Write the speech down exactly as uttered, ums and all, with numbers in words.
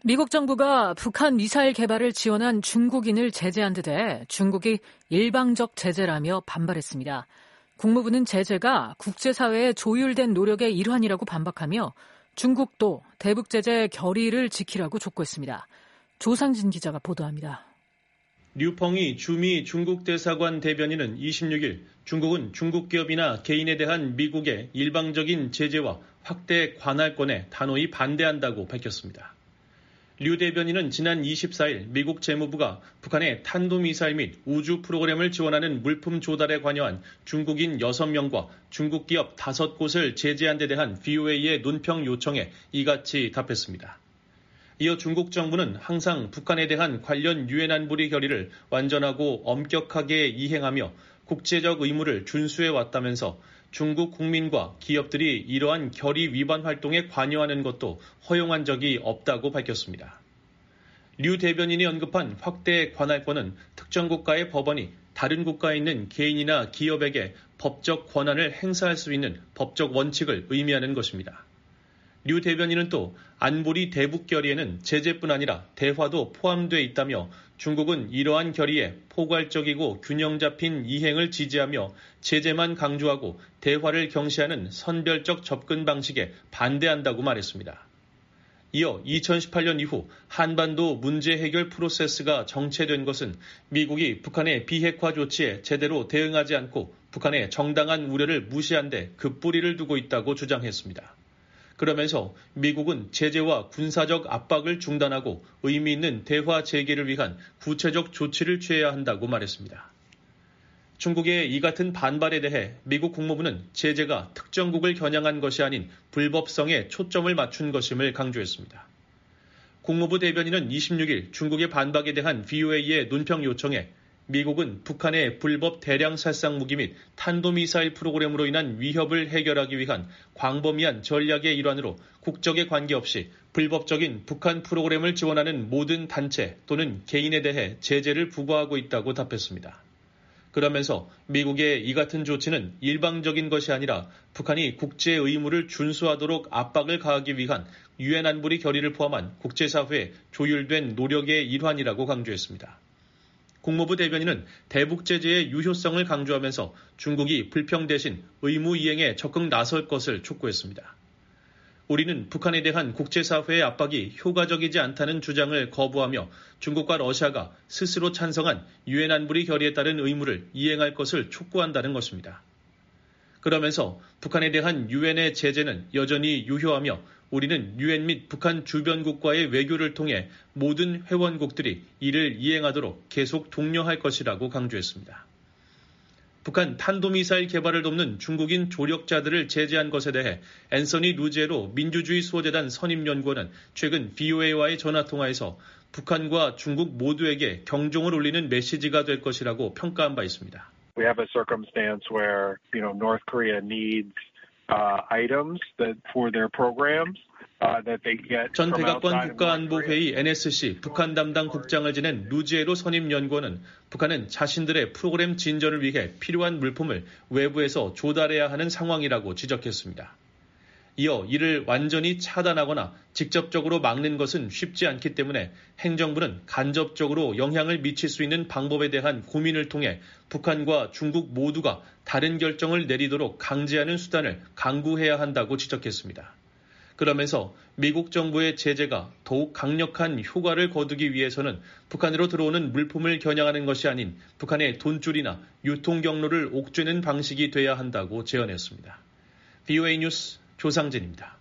미국 정부가 북한 미사일 개발을 지원한 중국인을 제재한 데 중국이 일방적 제재라며 반발했습니다. 국무부는 제재가 국제사회의 조율된 노력의 일환이라고 반박하며 중국도 대북 제재 결의를 지키라고 촉구했습니다. 조상진 기자가 보도합니다. 류펑이 주미 중국 대사관 대변인은 이십육 일 중국은 중국 기업이나 개인에 대한 미국의 일방적인 제재와 확대 관할권에 단호히 반대한다고 밝혔습니다. 류 대변인은 지난 이십사 일 미국 재무부가 북한의 탄도미사일 및 우주 프로그램을 지원하는 물품 조달에 관여한 중국인 여섯 명과 중국 기업 다섯 곳을 제재한 데 대한 브이오에이의 논평 요청에 이같이 답했습니다. 이어 중국 정부는 항상 북한에 대한 관련 유엔 안보리 결의를 완전하고 엄격하게 이행하며 국제적 의무를 준수해 왔다면서 중국 국민과 기업들이 이러한 결의 위반 활동에 관여하는 것도 허용한 적이 없다고 밝혔습니다. 류 대변인이 언급한 확대 관할권은 특정 국가의 법원이 다른 국가에 있는 개인이나 기업에게 법적 권한을 행사할 수 있는 법적 원칙을 의미하는 것입니다. 류 대변인은 또 안보리 대북 결의에는 제재뿐 아니라 대화도 포함되어 있다며 중국은 이러한 결의에 포괄적이고 균형 잡힌 이행을 지지하며 제재만 강조하고 대화를 경시하는 선별적 접근 방식에 반대한다고 말했습니다. 이어 이천십팔 년 이후 한반도 문제 해결 프로세스가 정체된 것은 미국이 북한의 비핵화 조치에 제대로 대응하지 않고 북한의 정당한 우려를 무시한 데 그 뿌리를 두고 있다고 주장했습니다. 그러면서 미국은 제재와 군사적 압박을 중단하고 의미 있는 대화 재개를 위한 구체적 조치를 취해야 한다고 말했습니다. 중국의 이 같은 반발에 대해 미국 국무부는 제재가 특정국을 겨냥한 것이 아닌 불법성에 초점을 맞춘 것임을 강조했습니다. 국무부 대변인은 이십육 일 중국의 반박에 대한 브이오에이의 논평 요청에 미국은 북한의 불법 대량 살상 무기 및 탄도미사일 프로그램으로 인한 위협을 해결하기 위한 광범위한 전략의 일환으로 국적에 관계없이 불법적인 북한 프로그램을 지원하는 모든 단체 또는 개인에 대해 제재를 부과하고 있다고 답했습니다. 그러면서 미국의 이 같은 조치는 일방적인 것이 아니라 북한이 국제 의무를 준수하도록 압박을 가하기 위한 유엔 안보리 결의를 포함한 국제사회의 조율된 노력의 일환이라고 강조했습니다. 국무부 대변인은 대북 제재의 유효성을 강조하면서 중국이 불평 대신 의무 이행에 적극 나설 것을 촉구했습니다. 우리는 북한에 대한 국제사회의 압박이 효과적이지 않다는 주장을 거부하며 중국과 러시아가 스스로 찬성한 유엔 안보리 결의에 따른 의무를 이행할 것을 촉구한다는 것입니다. 그러면서 북한에 대한 유엔의 제재는 여전히 유효하며 우리는 유엔 및 북한 주변국과의 외교를 통해 모든 회원국들이 이를 이행하도록 계속 독려할 것이라고 강조했습니다. 북한 탄도미사일 개발을 돕는 중국인 조력자들을 제재한 것에 대해 앤서니 루제로 민주주의 수호재단 선임연구원은 최근 브이오에이와의 전화통화에서 북한과 중국 모두에게 경종을 울리는 메시지가 될 것이라고 평가한 바 있습니다. We have a circumstance where, you know, North Korea needs uh, items that for their programs. 전 백악관 국가안보회의 엔에스씨 북한 담당 국장을 지낸 루지에로 선임연구원은 북한은 자신들의 프로그램 진전을 위해 필요한 물품을 외부에서 조달해야 하는 상황이라고 지적했습니다. 이어 이를 완전히 차단하거나 직접적으로 막는 것은 쉽지 않기 때문에 행정부는 간접적으로 영향을 미칠 수 있는 방법에 대한 고민을 통해 북한과 중국 모두가 다른 결정을 내리도록 강제하는 수단을 강구해야 한다고 지적했습니다. 그러면서 미국 정부의 제재가 더욱 강력한 효과를 거두기 위해서는 북한으로 들어오는 물품을 겨냥하는 것이 아닌 북한의 돈줄이나 유통 경로를 옥죄는 방식이 돼야 한다고 제언했습니다. 브이오에이 뉴스 조상진입니다.